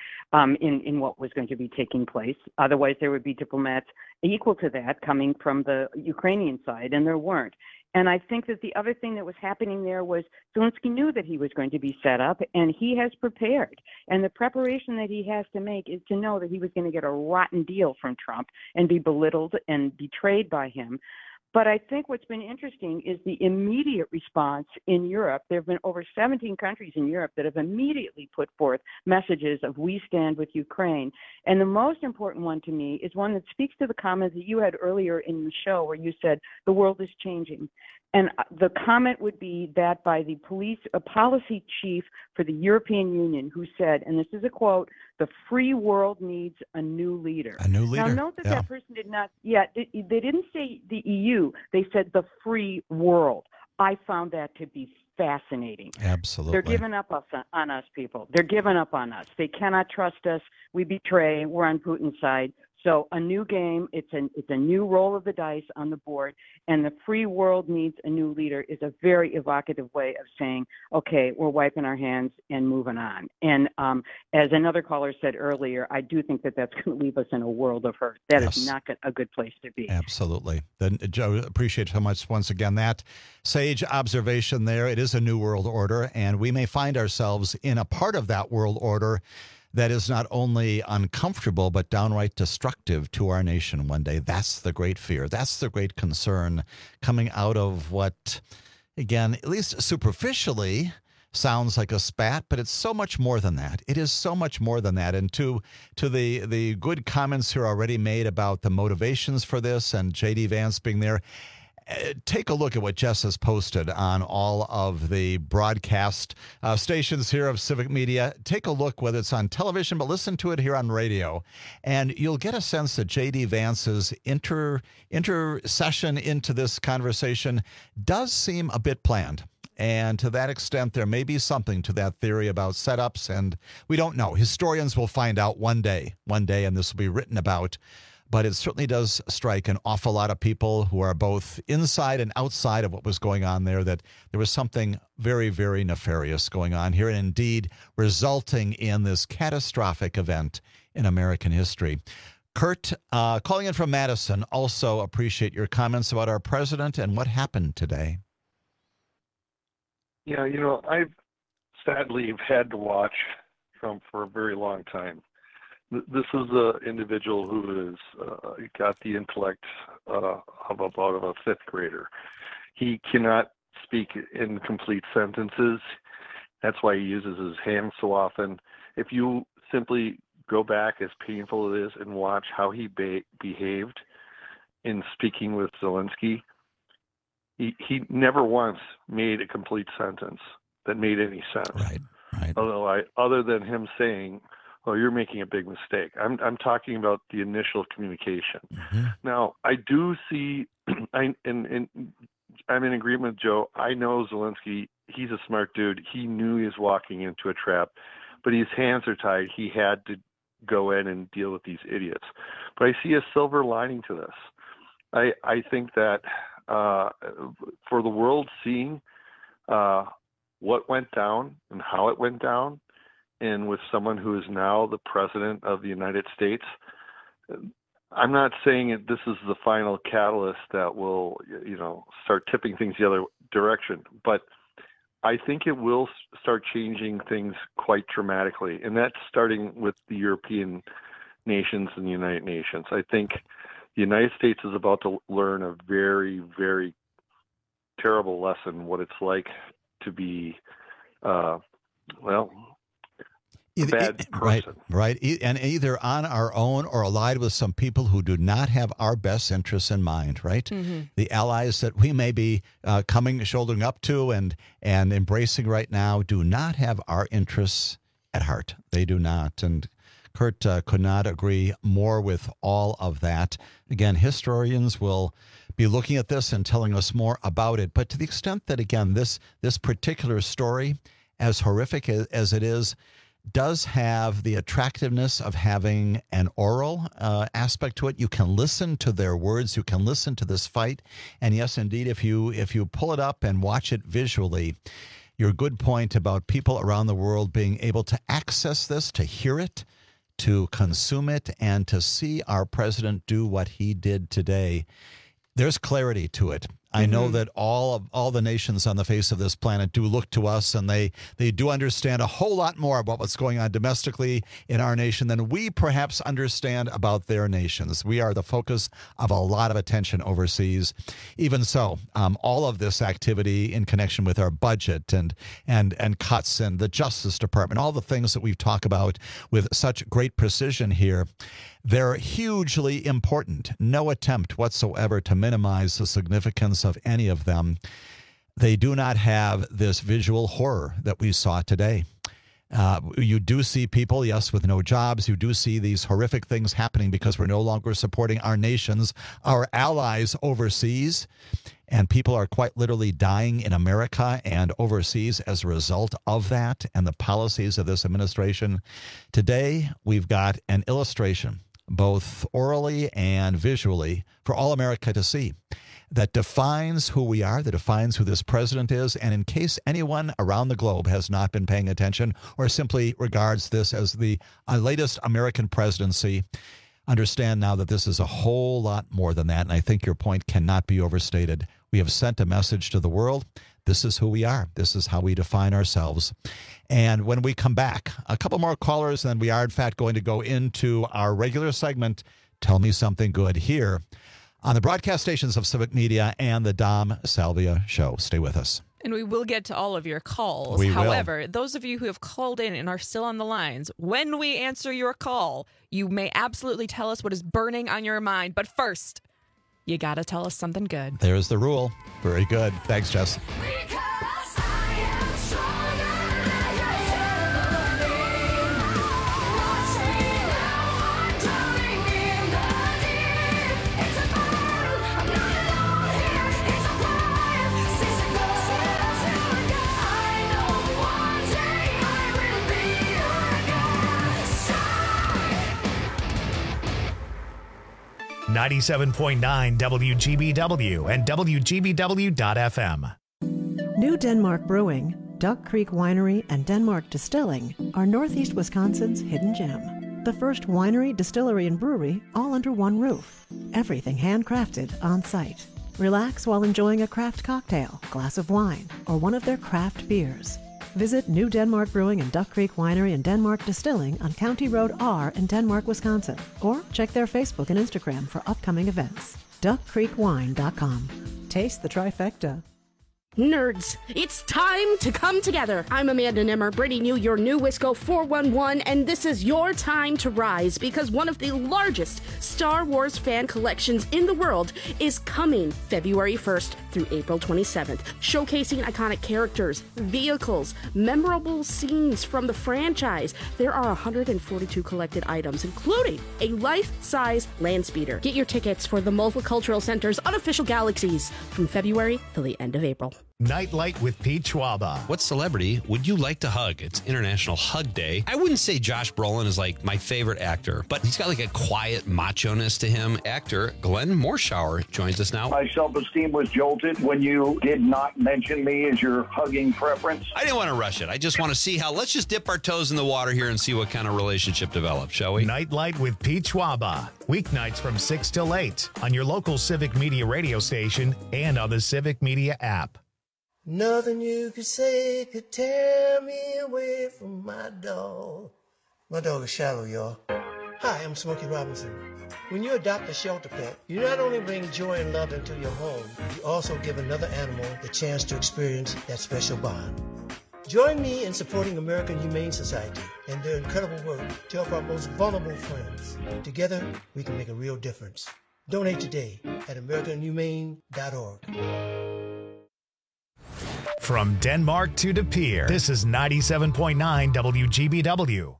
in what was going to be taking place. Otherwise, there would be diplomats equal to that coming from the Ukrainian side, and there weren't. And I think that the other thing that was happening there was Zelensky knew that he was going to be set up, and he has prepared. And the preparation that he has to make is to know that he was going to get a rotten deal from Trump and be belittled and betrayed by him. But I think what's been interesting is the immediate response in Europe. There have been over 17 countries in Europe that have immediately put forth messages of we stand with Ukraine. And the most important one to me is one that speaks to the comment that you had earlier in the show where you said the world is changing. And the comment would be that by the policy chief for the European Union who said, and this is a quote, the free world needs a new leader. A new leader. Now, note that that person did not, they didn't say the EU. They said the free world. I found that to be fascinating. Absolutely. They're giving up on us, people. They're giving up on us. They cannot trust us. We betray. We're on Putin's side. So a new game, it's a new roll of the dice on the board, and the free world needs a new leader is a very evocative way of saying, okay, we're wiping our hands and moving on. And as another caller said earlier, I do think that that's going to leave us in a world of hurt. That is not a good place to be. Absolutely. Then, Joe, appreciate so much once again that sage observation there. It is a new world order, and we may find ourselves in a part of that world order that is not only uncomfortable, but downright destructive to our nation one day. That's the great fear. That's the great concern coming out of what, again, at least superficially, sounds like a spat, but it's so much more than that. It is so much more than that. And to the good comments here already made about the motivations for this and J.D. Vance being there, take a look at what Jess has posted on all of the broadcast stations here of Civic Media. Take a look, whether it's on television, but listen to it here on radio. And you'll get a sense that J.D. Vance's intercession into this conversation does seem a bit planned. And to that extent, there may be something to that theory about setups. And we don't know. Historians will find out one day, and this will be written about. But it certainly does strike an awful lot of people who are both inside and outside of what was going on there, that there was something very, very nefarious going on here, and indeed resulting in this catastrophic event in American history. Kurt, calling in from Madison, also appreciate your comments about our president and what happened today. Yeah, I've sadly had to watch Trump for a very long time. This is an individual who has got the intellect of about a fifth grader. He cannot speak in complete sentences. That's why he uses his hands so often. If you simply go back, as painful it is, and watch how he behaved in speaking with Zelensky, he never once made a complete sentence that made any sense. Right. Other than him saying, "Oh, you're making a big mistake." I'm talking about the initial communication. Mm-hmm. Now, I do see, and I'm in agreement with Joe. I know Zelensky. He's a smart dude. He knew he was walking into a trap, but his hands are tied. He had to go in and deal with these idiots. But I see a silver lining to this. I think that for the world seeing what went down and how it went down, and with someone who is now the president of the United States, I'm not saying this is the final catalyst that will, start tipping things the other direction, but I think it will start changing things quite dramatically, and that's starting with the European nations and the United Nations. I think the United States is about to learn a very, very terrible lesson, what it's like to be, a bad person. Right. And either on our own or allied with some people who do not have our best interests in mind, right? Mm-hmm. The allies that we may be shouldering up to and embracing right now do not have our interests at heart. They do not. And Kurt could not agree more with all of that. Again, historians will be looking at this and telling us more about it. But to the extent that, again, this particular story, as horrific as it is, does have the attractiveness of having an oral aspect to it. You can listen to their words. You can listen to this fight. And yes, indeed, if you pull it up and watch it visually, your good point about people around the world being able to access this, to hear it, to consume it, and to see our president do what he did today, there's clarity to it. I know that all the nations on the face of this planet do look to us, and they do understand a whole lot more about what's going on domestically in our nation than we perhaps understand about their nations. We are the focus of a lot of attention overseas. Even so, all of this activity in connection with our budget and cuts and the Justice Department, all the things that we've talked about with such great precision here, they're hugely important. No attempt whatsoever to minimize the significance of any of them. They do not have this visual horror that we saw today. You do see people, yes, with no jobs. You do see these horrific things happening because we're no longer supporting our nations, our allies overseas. And people are quite literally dying in America and overseas as a result of that and the policies of this administration. Today, we've got an illustration, both orally and visually, for all America to see, that defines who we are, that defines who this president is. And in case anyone around the globe has not been paying attention or simply regards this as the latest American presidency, understand now that this is a whole lot more than that. And I think your point cannot be overstated. We have sent a message to the world. This is who we are. This is how we define ourselves. And when we come back, a couple more callers, and then we are, in fact, going to go into our regular segment, Tell Me Something Good, here on the broadcast stations of Civic Media and the Dom Salvia Show. Stay with us. And we will get to all of your calls. We will. However, those of you who have called in and are still on the lines, when we answer your call, you may absolutely tell us what is burning on your mind. But first, you got to tell us something good. There's the rule. Very good. Thanks, Jess. .9 WGBW and WGBW.FM. New Denmark Brewing, Duck Creek Winery, and Denmark Distilling are Northeast Wisconsin's hidden gem. The first winery, distillery, and brewery all under one roof. Everything handcrafted on site. Relax while enjoying a craft cocktail, glass of wine, or one of their craft beers. Visit New Denmark Brewing and Duck Creek Winery and Denmark Distilling on County Road R in Denmark, Wisconsin. Or check their Facebook and Instagram for upcoming events. DuckCreekWine.com. Taste the trifecta. Nerds, it's time to come together. I'm Amanda Nimmer, bringing you your new Wisco 411, and this is your time to rise because one of the largest Star Wars fan collections in the world is coming February 1st through April 27th, showcasing iconic characters, vehicles, memorable scenes from the franchise. There are 142 collected items, including a life-size land speeder. Get your tickets for the Multicultural Center's unofficial Galaxies from February till the end of April. Nightlight with Pete Schwaba. What celebrity would you like to hug? It's International Hug Day. I wouldn't say Josh Brolin is like my favorite actor, but he's got like a quiet macho-ness to him. Actor Glenn Morshower joins us now. My self-esteem was jolted when you did not mention me as your hugging preference. I didn't want to rush it. I just want to see how, let's just dip our toes in the water here and see what kind of relationship develops, shall we? Nightlight with Pete Schwaba. Weeknights from 6 till 8 on your local Civic Media radio station and on the Civic Media app. Nothing you could say could tear me away from my dog. My dog is Shallow, y'all. Hi, I'm Smokey Robinson. When you adopt a shelter pet, you not only bring joy and love into your home, you also give another animal the chance to experience that special bond. Join me in supporting American Humane Society and their incredible work to help our most vulnerable friends. Together, we can make a real difference. Donate today at AmericanHumane.org. From Denmark to De Pere, this is 97.9 WGBW.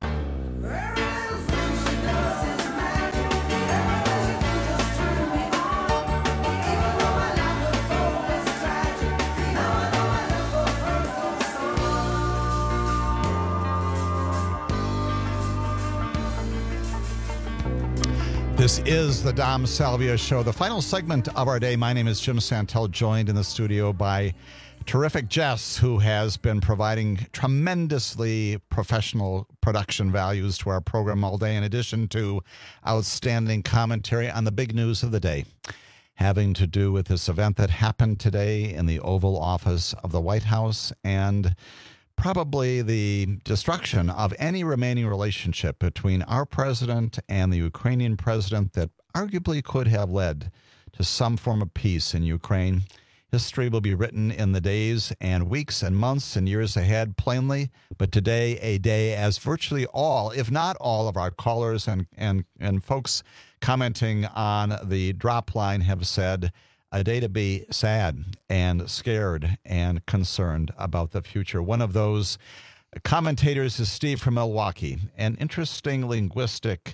This is the Dom Salvia Show, the final segment of our day. My name is Jim Santel, joined in the studio by terrific Jess, who has been providing tremendously professional production values to our program all day, in addition to outstanding commentary on the big news of the day, having to do with this event that happened today in the Oval Office of the White House and probably the destruction of any remaining relationship between our president and the Ukrainian president that arguably could have led to some form of peace in Ukraine. History will be written in the days and weeks and months and years ahead, plainly. But today, a day as virtually all, if not all, of our callers and folks commenting on the drop line have said, a day to be sad and scared and concerned about the future. One of those commentators is Steve from Milwaukee. An interesting linguistic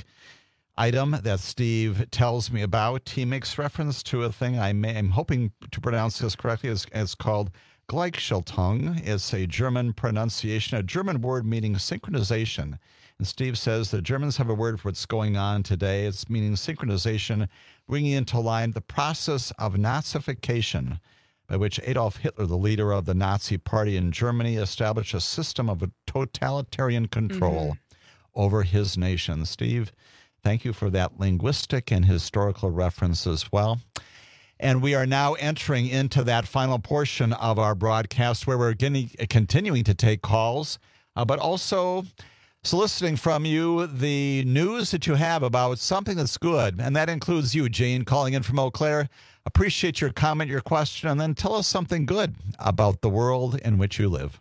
item that Steve tells me about. He makes reference to a thing I'm hoping to pronounce this correctly. It's called Gleichschaltung. It's a German pronunciation, a German word meaning synchronization. And Steve says the Germans have a word for what's going on today. It's meaning synchronization, bringing into line the process of Nazification, by which Adolf Hitler, the leader of the Nazi Party in Germany, established a system of totalitarian control over his nation. Steve, thank you for that linguistic and historical reference as well. And we are now entering into that final portion of our broadcast where we're continuing to take calls, but also soliciting from you the news that you have about something that's good. And that includes you, Jean, calling in from Eau Claire. Appreciate your comment, your question, and then tell us something good about the world in which you live.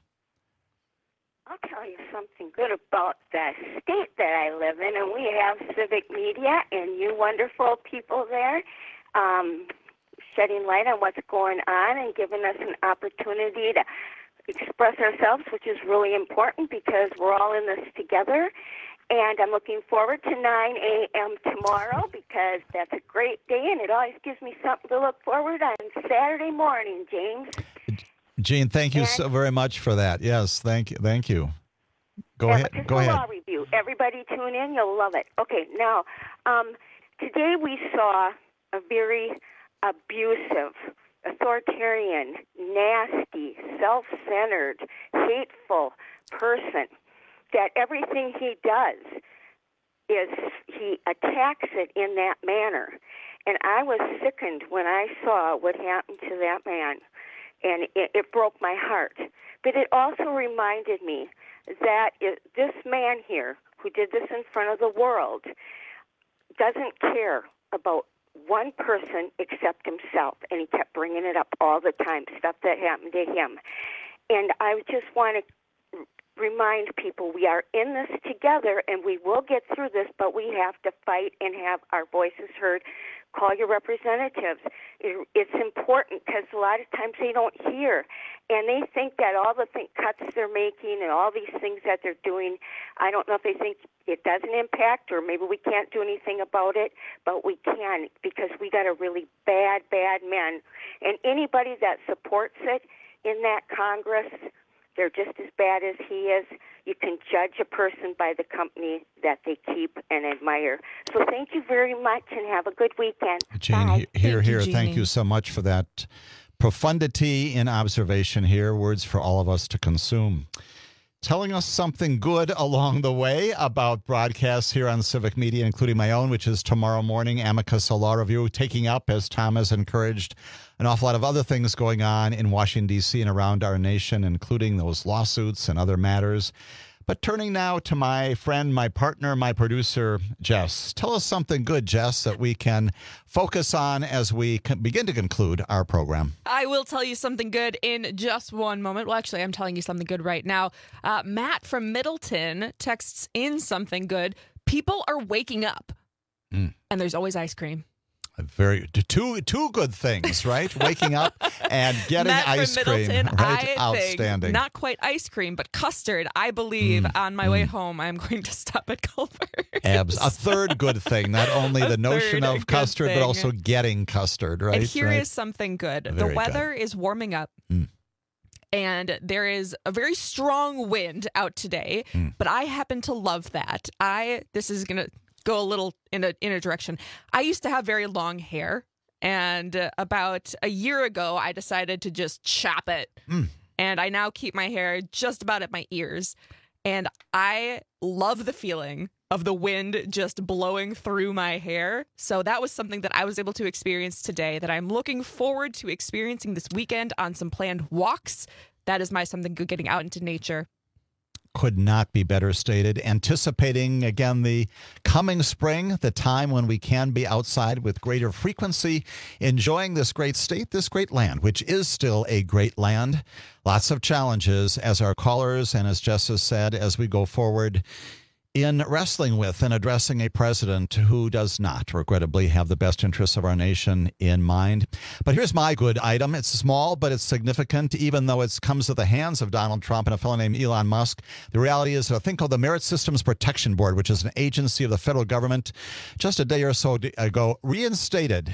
I'll tell you something good about the state that I live in, and we have Civic Media and you wonderful people there shedding light on what's going on and giving us an opportunity to express ourselves, which is really important because we're all in this together. And I'm looking forward to 9 a.m. tomorrow because that's a great day, and it always gives me something to look forward on Saturday morning, James. Jean, thank you so very much for that. Yes, thank you. Go ahead. Go ahead. Law review. Everybody tune in. You'll love it. Okay, now, today we saw a very abusive, authoritarian, nasty, self-centered, hateful person that everything he does he attacks it in that manner. And I was sickened when I saw what happened to that man, and it broke my heart. But it also reminded me that this man here, who did this in front of the world, doesn't care about one person except himself, and he kept bringing it up all the time, stuff that happened to him. And I just want to remind people we are in this together, and we will get through this, but we have to fight and have our voices heard. Call your representatives. It's important because a lot of times they don't hear, and they think that all the cuts they're making and all these things that they're doing, I don't know if they think it doesn't impact, or maybe we can't do anything about it, but we can, because we got a really bad men. And anybody that supports it in that Congress, they're just as bad as he is. You can judge a person by the company that they keep and admire. So thank you very much, and have a good weekend. Jean, Bye. here. Thank you so much for that profundity in observation here. Words for all of us to consume. Telling us something good along the way about broadcasts here on Civic Media, including my own, which is tomorrow morning, Amicus Law Review, taking up, as Tom has encouraged, an awful lot of other things going on in Washington, D.C. and around our nation, including those lawsuits and other matters. But turning now to my friend, my partner, my producer, Jess. Tell us something good, Jess, that we can focus on as we begin to conclude our program. I will tell you something good in just one moment. Well, actually, I'm telling you something good right now. Matt from Middleton texts in something good. People are waking up, and there's always ice cream. Two good things, right? Waking up and getting Matt ice from Middleton, cream. Right? I Outstanding. Think, not quite ice cream, but custard. I believe on my way home, I'm going to stop at Culver's. A third good thing. Not only the notion of custard, but also getting custard, right? And here is something good. Very the weather is warming up. And there is a very strong wind out today, but I happen to love that. This is going to go a little in a direction. I used to have very long hair, and about a year ago, I decided to just chop it. And I now keep my hair just about at my ears. And I love the feeling of the wind just blowing through my hair. So that was something that I was able to experience today that I'm looking forward to experiencing this weekend on some planned walks. That is my something good, getting out into nature. Could not be better stated. Anticipating, again, the coming spring, the time when we can be outside with greater frequency, enjoying this great state, this great land, which is still a great land. Lots of challenges, as our callers and as Jess has said, as we go forward in wrestling with and addressing a president who does not, regrettably, have the best interests of our nation in mind. But here's my good item. It's small, but it's significant, even though it comes to the hands of Donald Trump and a fellow named Elon Musk. The reality is that a thing called the Merit Systems Protection Board, which is an agency of the federal government, just a day or so ago, reinstated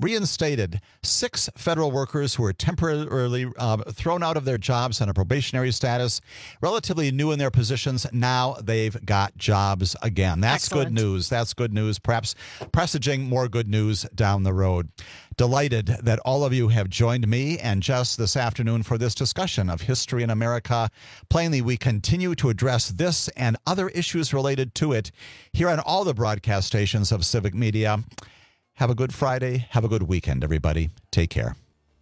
6 federal workers who were temporarily thrown out of their jobs on a probationary status, relatively new in their positions. Now they've got jobs again. That's Excellent. Good news. That's good news. Perhaps presaging more good news down the road. Delighted that all of you have joined me and Jess this afternoon for this discussion of history in America. Plainly, we continue to address this and other issues related to it here on all the broadcast stations of Civic Media. Have a good Friday. Have a good weekend, everybody. Take care.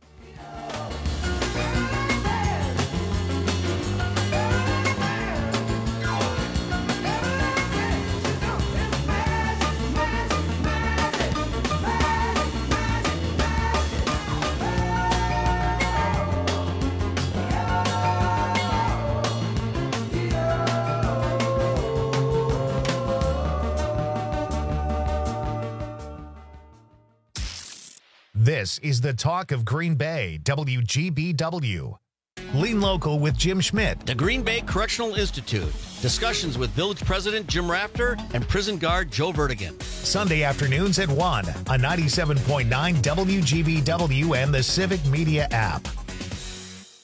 This is the talk of Green Bay, WGBW. Lean Local with Jim Schmidt. The Green Bay Correctional Institute. Discussions with Village President Jim Rafter and prison guard Joe Vertigan. Sunday afternoons at 1 on 97.9 WGBW and the Civic Media app.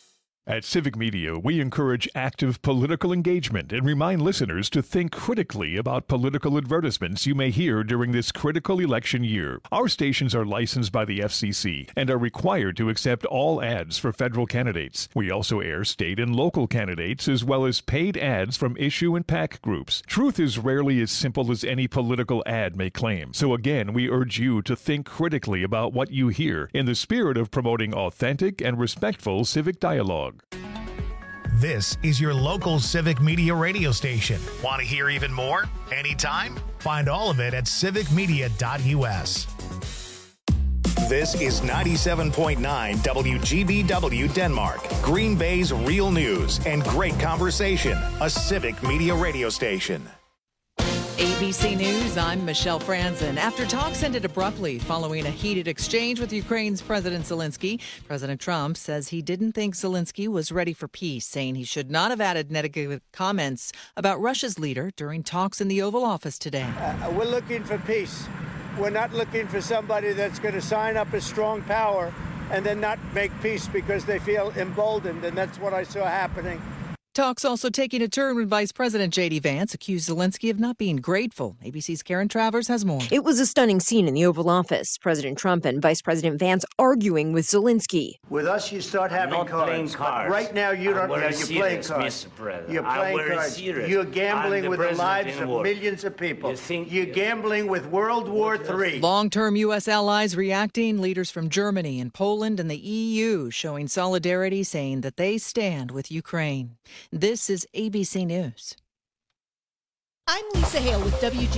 At Civic Media, we encourage active political engagement and remind listeners to think critically about political advertisements you may hear during this critical election year. Our stations are licensed by the FCC and are required to accept all ads for federal candidates. We also air state and local candidates as well as paid ads from issue and PAC groups. Truth is rarely as simple as any political ad may claim. So again, we urge you to think critically about what you hear in the spirit of promoting authentic and respectful civic dialogue. This is your local Civic Media radio station. Want to hear even more? Anytime? Find all of it at civicmedia.us. This is 97.9 WGBW Denmark, Green Bay's real news and great conversation, a Civic Media radio station. ABC News, I'm Michelle Franzen. After talks ended abruptly following a heated exchange with Ukraine's President Zelensky, President Trump says he didn't think Zelensky was ready for peace, saying he should not have added negative comments about Russia's leader during talks in the Oval Office today. We're looking for peace. We're not looking for somebody that's going to sign up as strong power and then not make peace because they feel emboldened, and that's what I saw happening. Talks also taking a turn when Vice President J.D. Vance accused Zelensky of not being grateful. ABC's Karen Travers has more. It was a stunning scene in the Oval Office. President Trump and Vice President Vance arguing with Zelensky. With us, you start having cards. But right now, you don't. You're playing cards. You're playing cards. You're gambling with the lives of millions of people. You're gambling with World War III. Long-term U.S. allies reacting. Leaders from Germany and Poland and the EU showing solidarity, saying that they stand with Ukraine. This is ABC News. I'm Lisa Hale with WG.